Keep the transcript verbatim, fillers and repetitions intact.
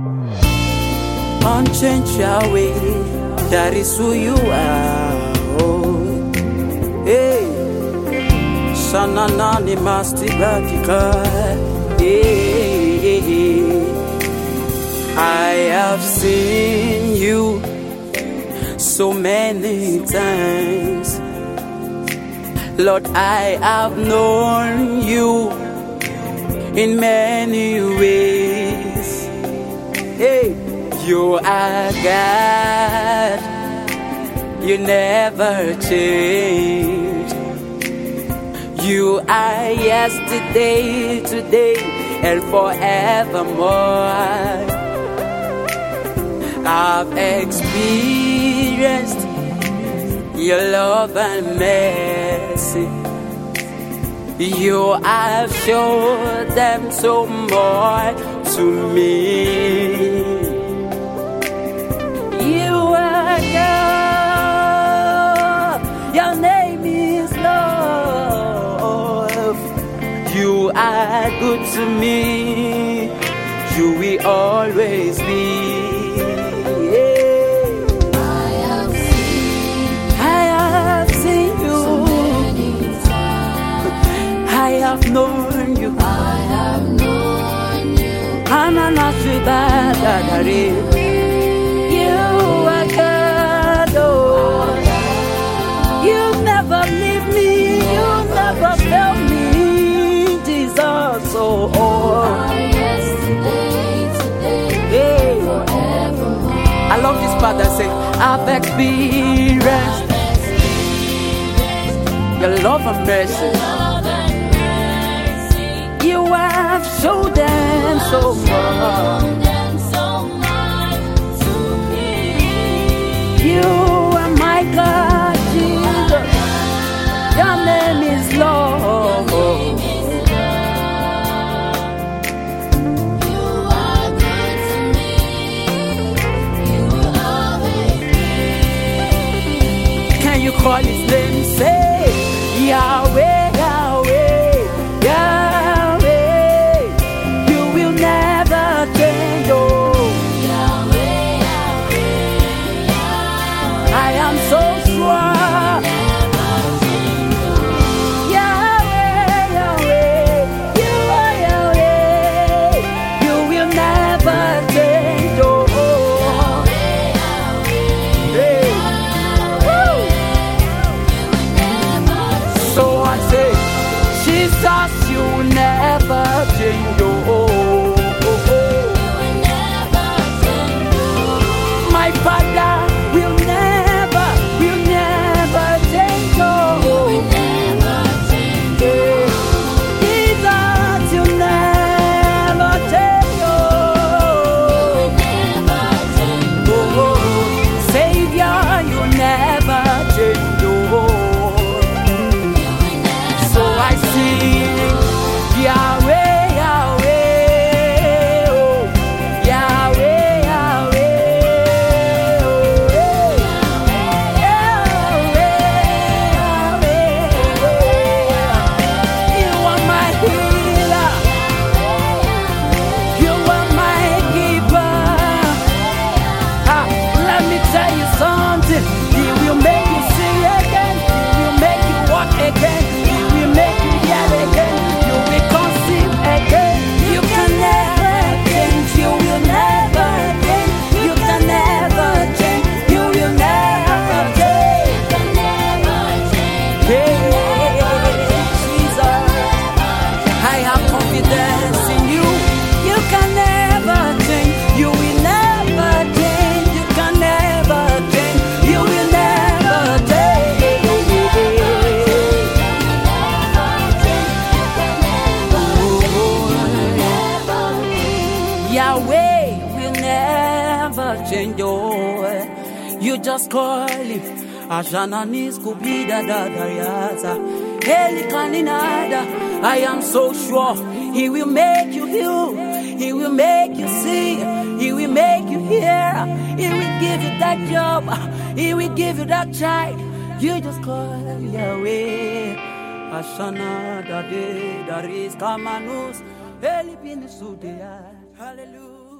Unchange Yahweh, that is who you are. Oh, hey, Shananani Mastibatika. Hey, I have seen you so many times, Lord. I have known you in many ways. Hey. You are God, you never change. You are yesterday, today, and forevermore. I've experienced your love and mercy. You have shown them so much to me. You are God, your name is love. You are good to me, you will always be. Yeah. I have seen, I have seen you, times. I have known you, I have known you. Ananashibadadare. You are God, oh. You never leave me, you never fail me, Jesus, oh. Yesterday, today, Hey. forevermore. I love this part that says, I've experienced your love and mercy. Love and mercy. You have shown them so much. Them so much to me. You are my God, Jesus. Your name is Lord. You are good to me. You will always be. Can you call his name? Say Yahweh, Yahweh, Yahweh. You will never change, oh. Yahweh, Yahweh, Yahweh. I am so sure. Yahweh, Yahweh, you are Yahweh. You will never change, oh. Hey. Woo. So I say, Jesus, you will never change, oh. My Father will never, will never change, oh. Jesus, you never change, oh. Oh, Savior, you never change, oh. So I sing Yahweh, Yahweh, oh. Yahweh, Yahweh, oh. Yahweh, Yahweh. You are my healer, you are my giver. Ah, let me tell you something. He will make you sing again, he will make you walk again, he will make you hear again, you will conceive again. You can never change, you will never change, you can never change, you will never change. Hey, Jesus, I have confidence in you. You can never change, you will never change, you can never change, you will never change. Yahweh will never change, oh. You just call him. Ashananis kubida da da yaza. Heli kaninada. I am so sure he will make you heal. He will make you see. He will make you hear. He will give you that job. He will give you that child. You just call Yahweh. Ashana da de da ris kamanus. Heli pinusudea. Hallelujah.